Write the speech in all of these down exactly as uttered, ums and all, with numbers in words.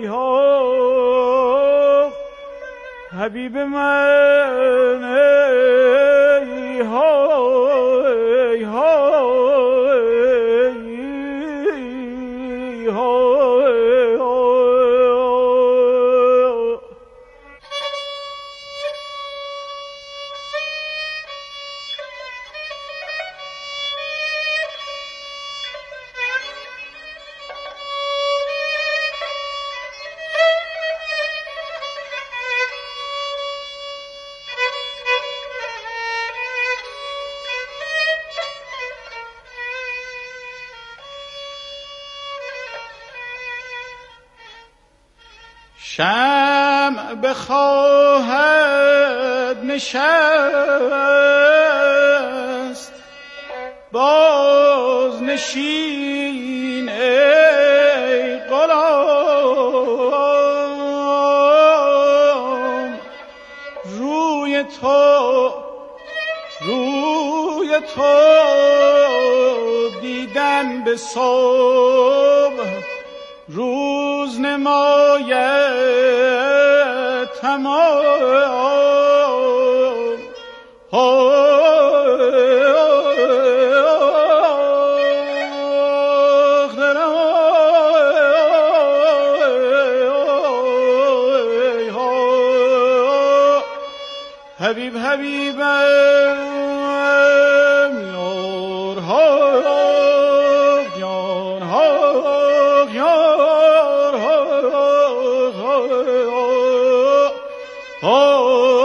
حبیب من ای های های های شمع بخواهد نشست باز نشین ای غلام روی تو روی تو دیدن به صبح روز نماید تمام حبیب حبیبم یار ها یار ها یار ها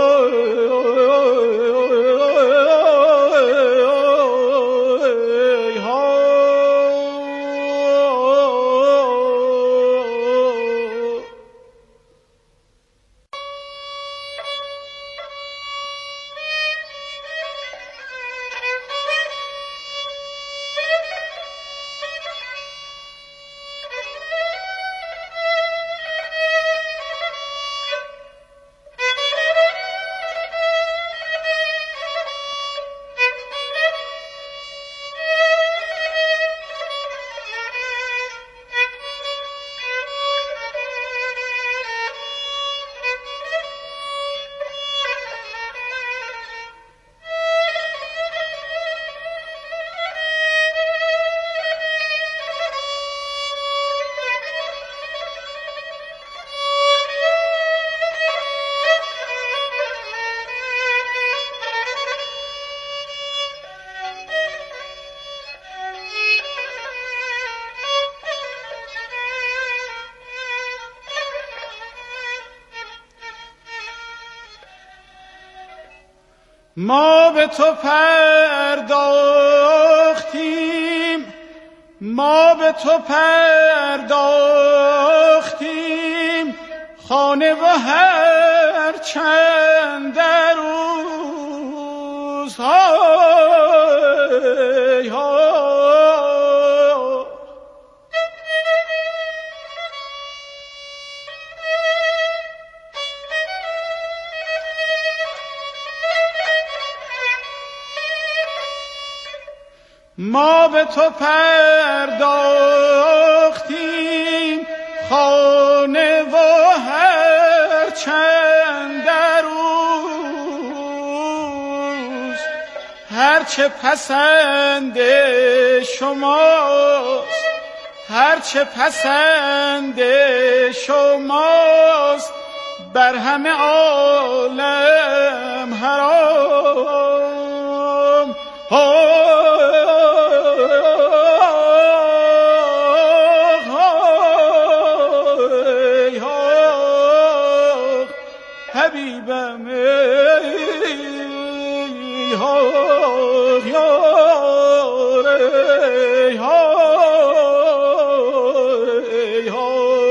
ما به تو پرداختیم ما به تو پرداختیم خانه و هر چند در روزهای ها ما به تو پرداختیم خانه و هر چند در روز هر چه پسند شماست هر چه پسند شماست بر همه عالم حرام حبیبم ای ها یار ای ها ای ها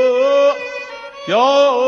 یار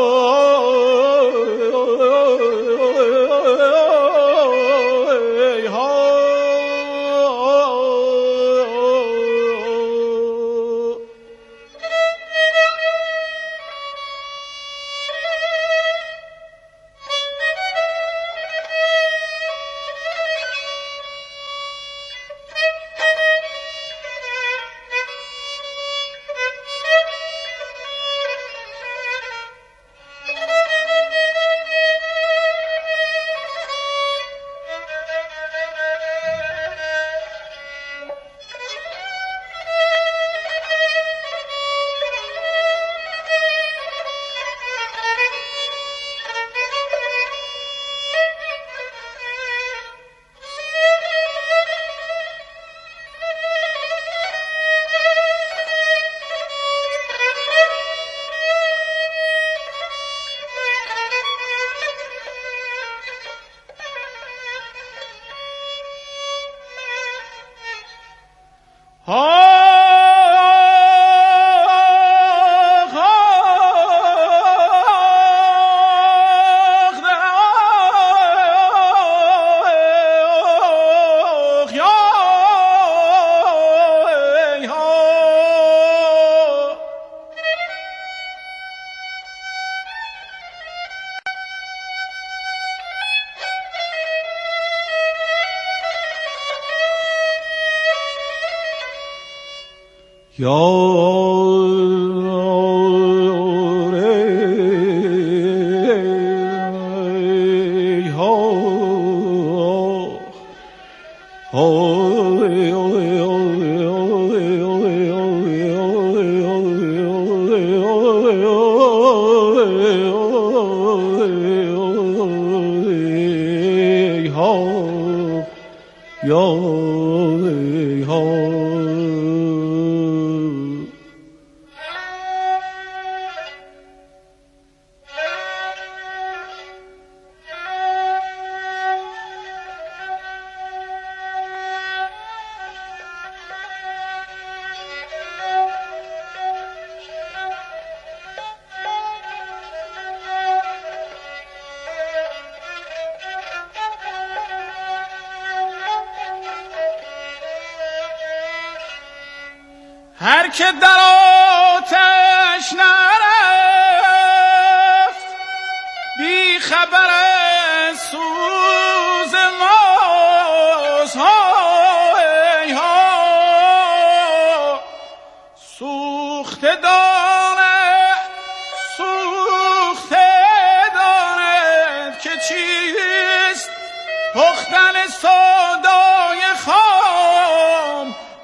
هر که در آتش نرفت بی خبر سوز ماست. های ها سوخته دانه سوخته داند که چیست پختن سودای خام.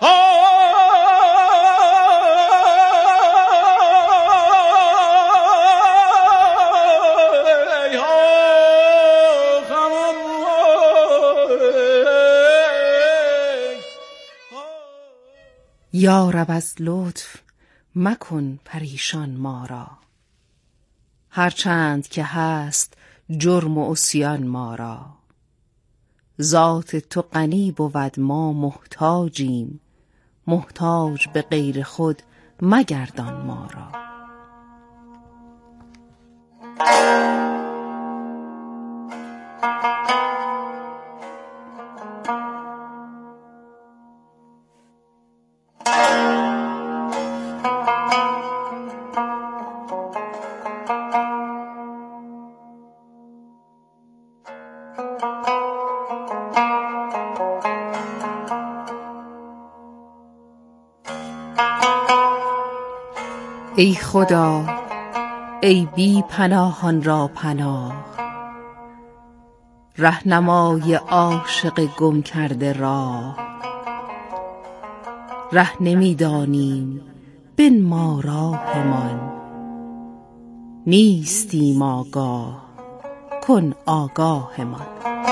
یا رب از لطف مکن پریشان ما را، هرچند که هست جرم و عصیان ما را. ذات تو غنی بود ما محتاجیم، محتاج به غیر خود مگردان ما را. ای خدا ای بی پناهان را پناه، رهنمای عاشق گم کرده راه. ره نمی‌دانیم بنما راهمان، نیستیم آگاه کن آگاهمان.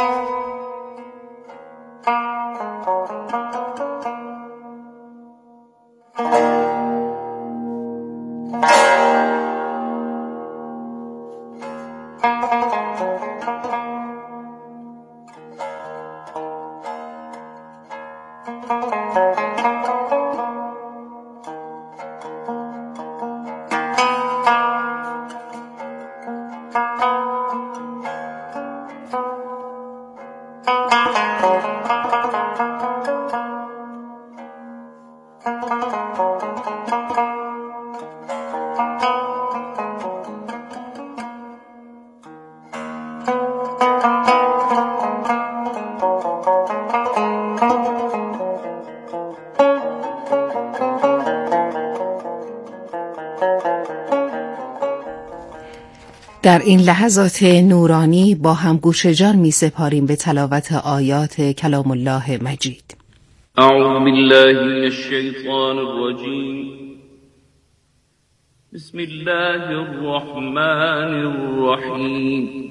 در این لحظات نورانی با هم گوش جان می سپاریم به تلاوت آیات کلام الله مجید. اعوذ بالله من الشیطان الرجیم. بسم الله الرحمن الرحیم.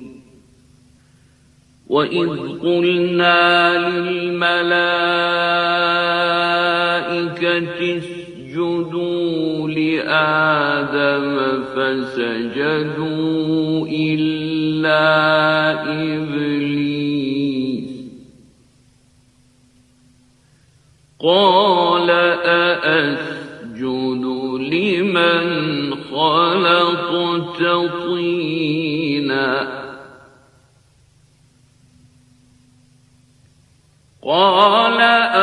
وَإِذْ قُلْنَا لِلْمَلَائِكَةِ اسْجُدُوا لِآدَمَ فَسَجَدُوا إِلَّا إِبْلِيسَ قَالَ أَأَسْجُدُ لِمَنْ خَلَقْتَ طِينًا قال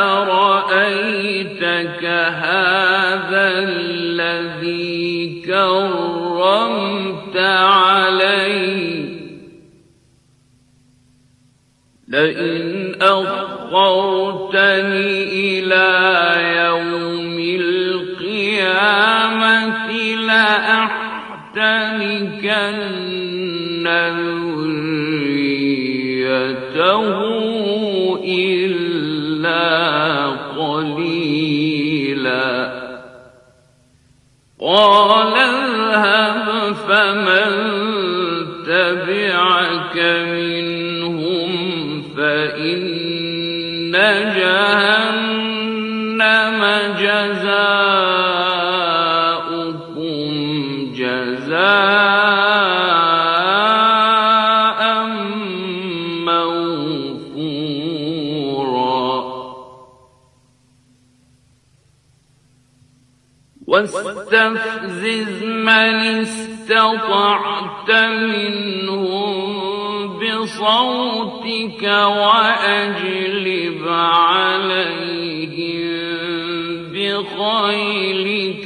أرأيتك هذا الذي كرمت علي لئن أخرتني إلى يوم القيامة يحتنكن ذريته إلا قليلا قال اذهب فمن تبعك منهم فإن جهنم جزاؤكم جزاء موفورا واستفزز من استطعت منهم بصوتك وأجلب عليهم بخيلك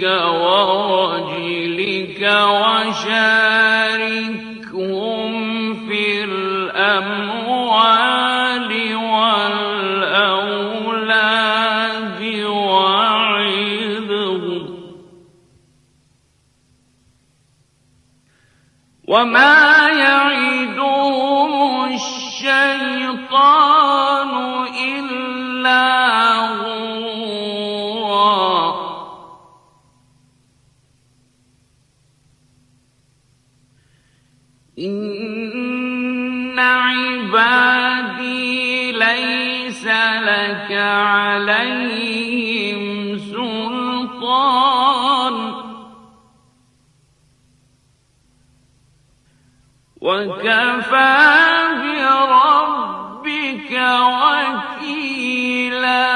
ورجلك وشاركهم في الأموال والأولاد وعظهم وما يعدهم الشيطان إلا غرورا إن عبادي ليس لك عليهم سلطان وكفى بربك وكيلا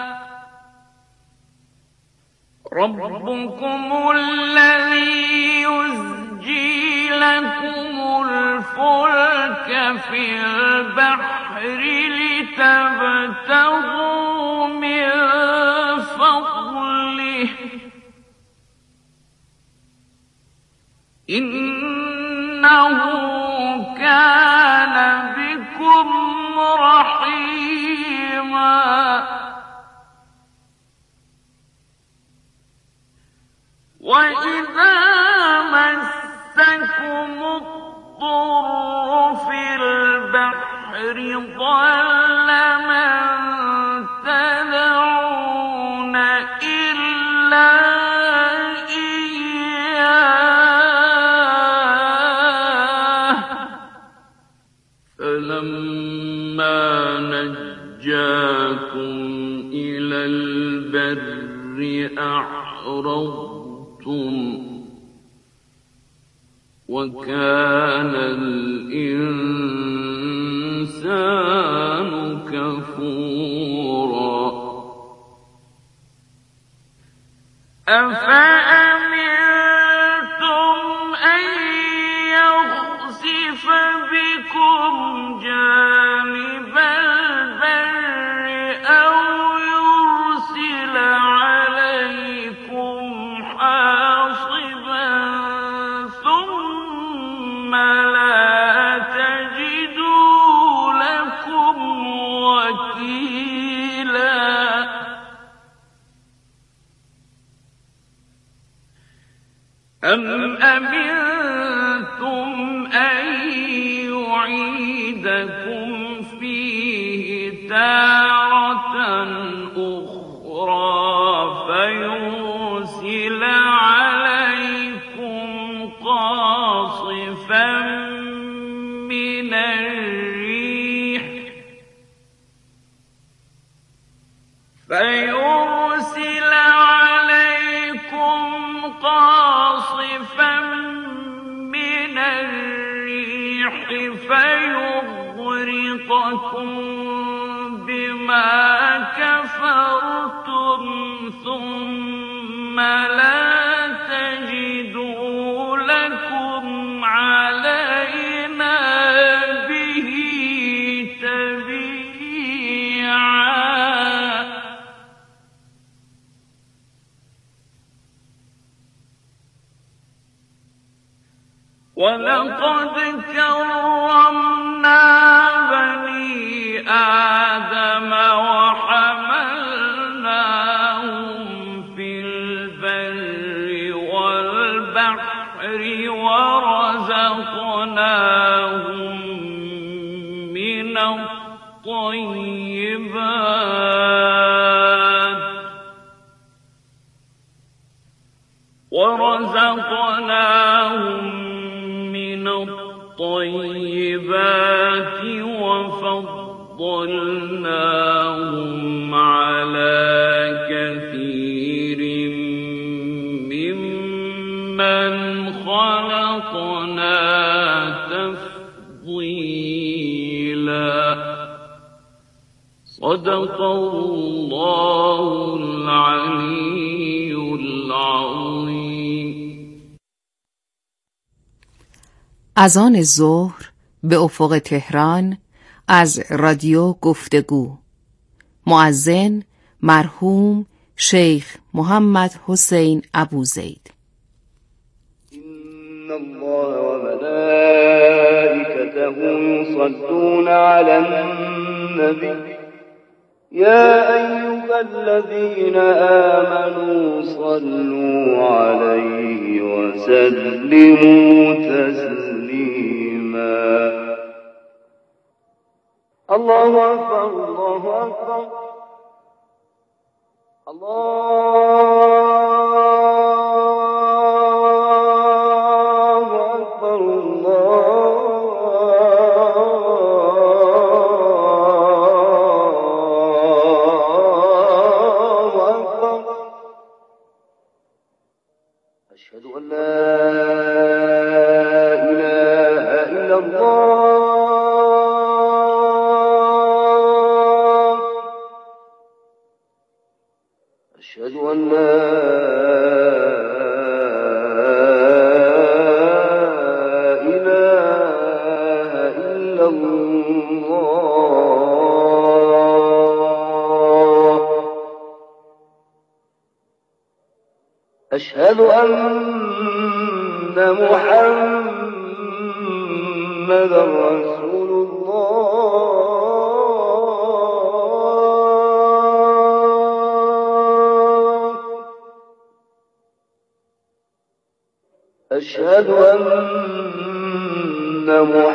ربكم الذي يزجي لكم الفلك في البحر لتبتغوا من فضله إنه كان بكم رحيما وإذا مسكم الضر في البحر ضل من تدعون إلا إياه فلما نجاكم إلى البر أعرضتم وكان الإنسان كفورا أفأمنتم أن يخسف بكم جانب البر أو يرسل عليكم حاصبا ثم لا تجدوا لكم وكيلا أم أمنتم أن يعيدكم فيه تارة أخرى فيرسل عليكم قاصفا من الريح فيرسل عليكم قاصفا من الريح فيغرقكم بما كفرتم ثم لا تجدوا لكم علينا به تبيعا ولقد كرمنا بني آدم وحملناهم في البر والبحر البحر ورزقناهم من الطيبات ورزقناهم من الطيبات وفضلناهم على كثير ممن خلقنا تفضيلا. صدق الله العلي العظيم. اذان ظهر به افق تهران از رادیو گفتگو. مؤذن مرحوم شیخ محمد حسین ابوزید. إن الله وملائكته يصلون على النبي يا أيها الذين آمنوا صلوا عليه وسلموا تسليما. الله أكبر الله أكبر الله أكبر الله أكبر. أشهد أن لا إله إلا الله. أشهد أن لا إله إلا الله. أشهد أن محمدا رسول الله. أشهد أن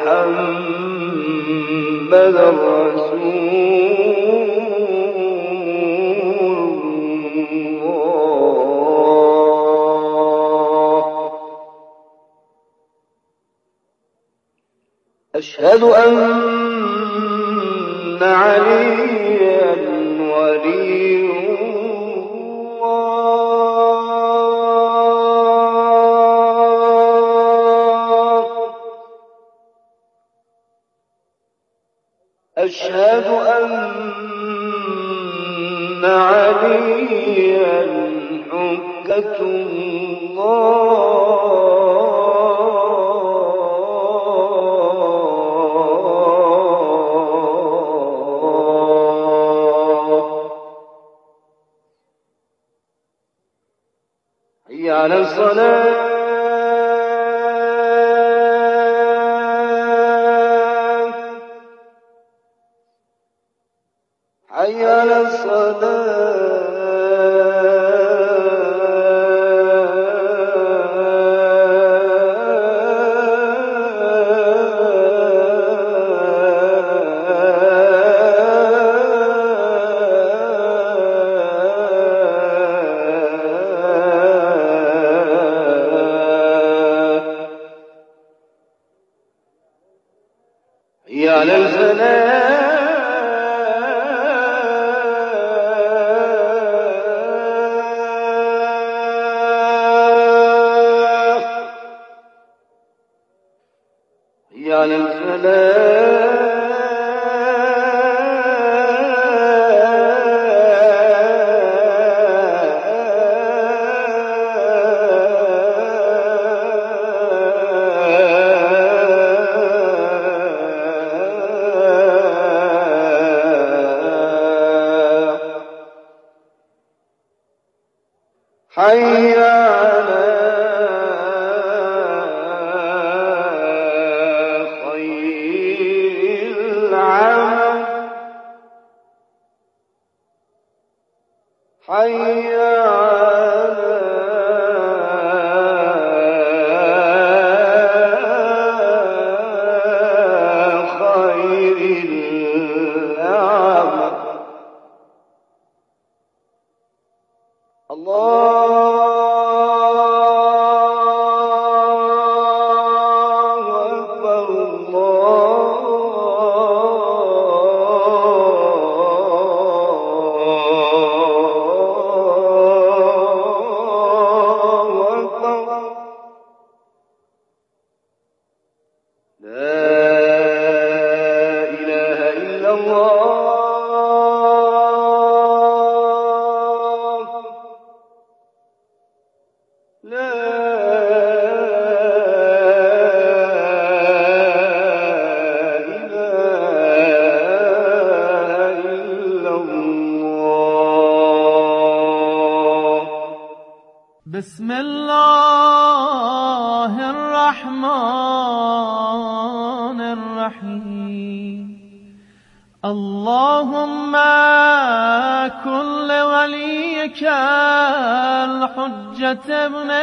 محمدا رسول الله. أشهد أن عليا ولي أشهد أن عليا حجة الله. حي على الصلاة. حي على الصلاة. حي على الفلاح. حي على الفلاح. حي على خير العمل. حي على بسم الله الرحمن الرحیم اللهم كن لوليك الحجة ابن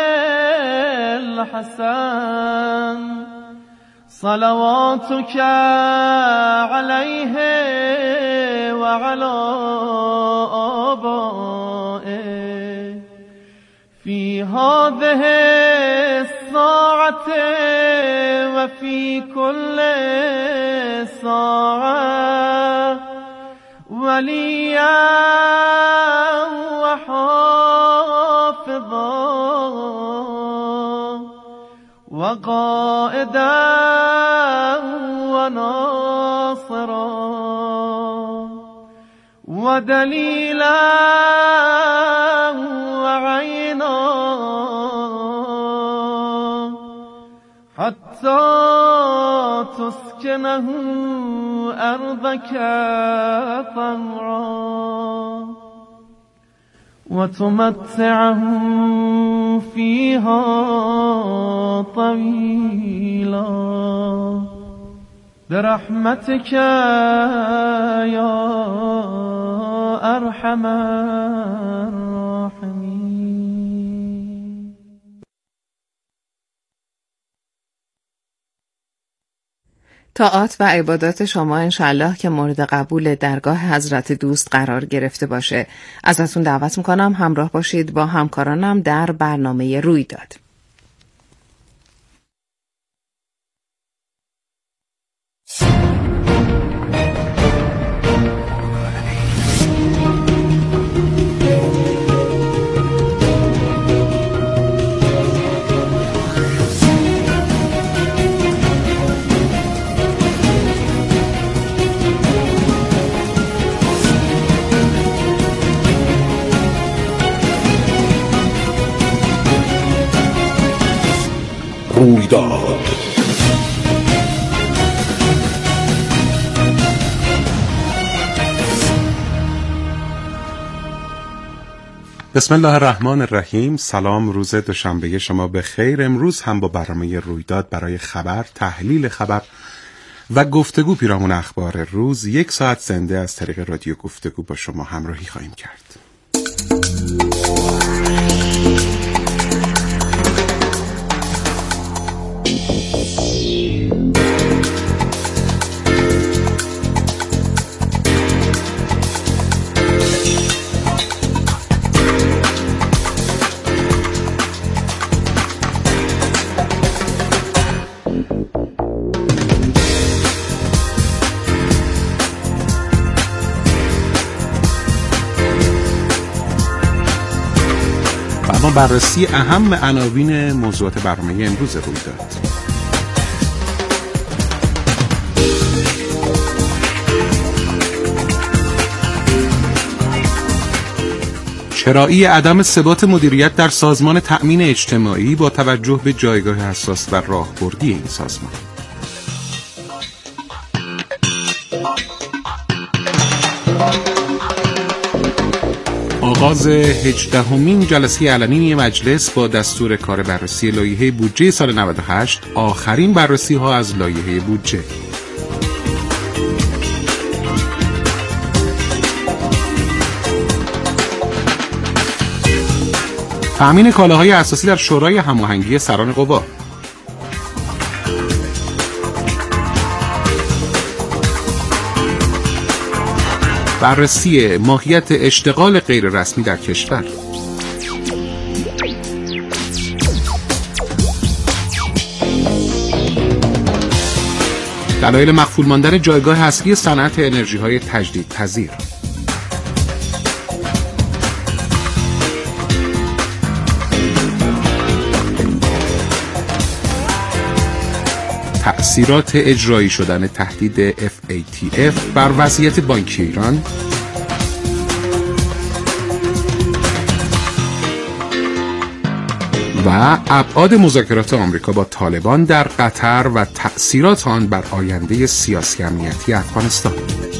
الحسن صلواتك عليه وعلى آبائه في هذه الساعة وفي كل ساعة وليا وحافظا وقائدا وناصرا ودليلا وعينا حتى تسكنه أرضك طوعا وتمتعه فيها طويلا برحمتك يا أرحم الراحمين. طاعات و عبادات شما انشالله که مورد قبول درگاه حضرت دوست قرار گرفته باشه. ازتون دعوت میکنم همراه باشید با همکارانم در برنامه رویداد. رویداد. بسم الله الرحمن الرحیم. سلام، روز دوشنبه شما به خیر. امروز هم با برنامه رویداد برای خبر، تحلیل خبر و گفتگو پیرامون اخبار روز یک ساعت زنده از طریق رادیو گفتگو با شما همراهی خواهیم کرد. اما بررسی اهم عناوین موضوعات برنامه امروز رویداد. چرایی عدم ثبات مدیریت در سازمان تأمین اجتماعی با توجه به جایگاه حساس و راهبردی این سازمان. آغاز هجدهمین جلسه علنی مجلس با دستور کار بررسی لایحه بودجه سال نود و هشت، آخرین بررسی ها از لایحه بودجه. تأمین کالاهای اساسی در شورای هماهنگی سران قوا. بررسی ماهیت اشتغال غیر رسمی در کشور. دلایل مخفول ماندن جایگاه اصلی صنعت انرژی‌های تجدیدپذیر. تأثیرات اجرایی شدن تهدید اف ای تی اف بر وضعیت بانکی ایران. و ابعاد مذاکرات آمریکا با طالبان در قطر و تأثیرات آن بر آینده سیاسی امنیتی افغانستان.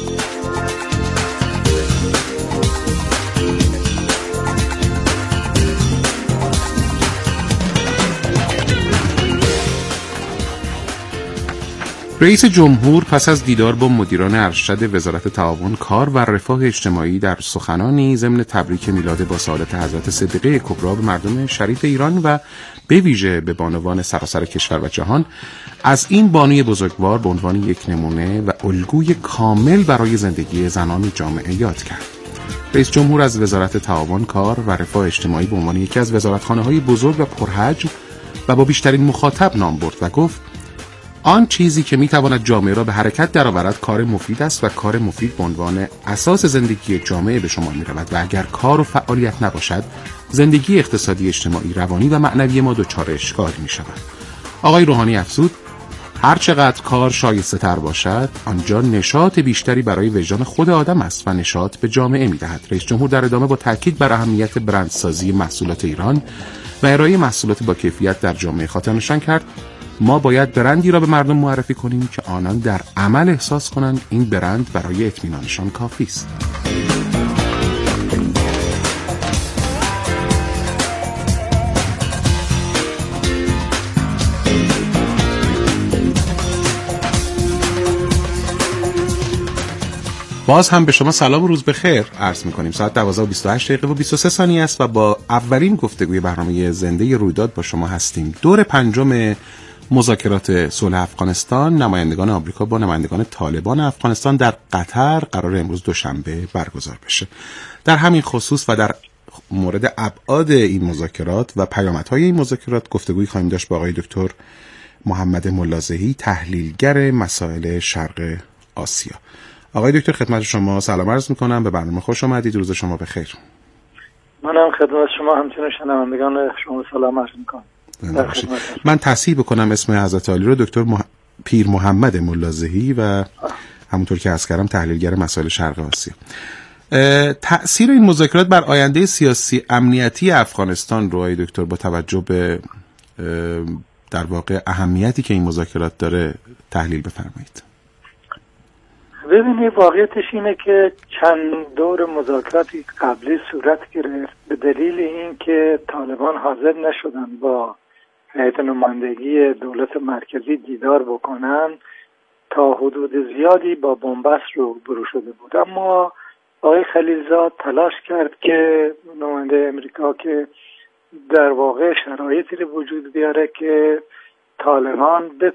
رئیس جمهور پس از دیدار با مدیران ارشد وزارت تعاون کار و رفاه اجتماعی در سخنانی ضمن تبریک میلاد با سعادت حضرت صدیقه کبری به مردم شریف ایران و به ویژه به بانوان سراسر کشور و جهان از این بانوی بزرگوار به عنوان یک نمونه و الگوی کامل برای زندگی زنان جامعه یاد کرد. رئیس جمهور از وزارت تعاون کار و رفاه اجتماعی به عنوان یکی از وزارتخانه‌های بزرگ و پرحجم و با بیشترین مخاطب نام برد و گفت آن چیزی که میتواند جامعه را به حرکت درآورد کار مفید است و کار مفید به عنوان اساس زندگی جامعه به شما میرود و اگر کار و فعالیت نباشد زندگی اقتصادی، اجتماعی، روانی و معنوی ما دچار اشکال میشود. آقای روحانی افزود هر چقدر کار شایسته تر باشد آنجا نشاط بیشتری برای وجدان خود آدم است و نشاط به جامعه میدهد. رئیس جمهور در ادامه با تاکید بر اهمیت برندسازی محصولات ایران و ارائه محصولات با کیفیت در جامعه خاطر نشان کرد ما باید برندی را به مردم معرفی کنیم که آنان در عمل احساس کنند این برند برای اطمینانشان کافی است. باز هم به شما سلام و روز بخیر عرض می‌کنیم. ساعت دوازده و بیست و هشت دقیقه و بیست و سه ثانیه است و با اولین گفتگوی برنامه زنده رویداد با شما هستیم. دور پنجم مذاکرات صلح افغانستان نمایندگان آمریکا با نمایندگان طالبان افغانستان در قطر قرار امروز دوشنبه برگزار بشه. در همین خصوص و در مورد ابعاد این مذاکرات و پیامدهای این مذاکرات گفتگویی خواهیم داشت با آقای دکتر محمد ملازهی، تحلیلگر مسائل شرق آسیا. آقای دکتر خدمت شما سلام عرض میکنم، به برنامه خوش آمدید. روز شما بخیر. منم خدمت شما همچنین شنوندگان شما سلام عرض میکنم. من تصحیح بکنم اسم حضرت عالی رو، دکتر مح... پیر محمد ملازهی و همونطور که عرض کردم تحلیلگر مسائل شرق آسیا. تأثیر این مذاکرات بر آینده سیاسی امنیتی افغانستان رو آقای دکتر با توجه به در واقع اهمیتی که این مذاکرات داره تحلیل بفرمایید. ببینید واقعیتش اینه که چند دور مذاکراتی قبلی صورت گرفت به دلیل اینکه طالبان حاضر نشدن با هیئت نمایندگی دولت مرکزی دیدار بکنن تا حدود زیادی با بنبست روبرو شده بود. اما آقای خلیلزاد تلاش کرد که نماینده امریکا که در واقع شرایطی رو وجود بیاره که طالبان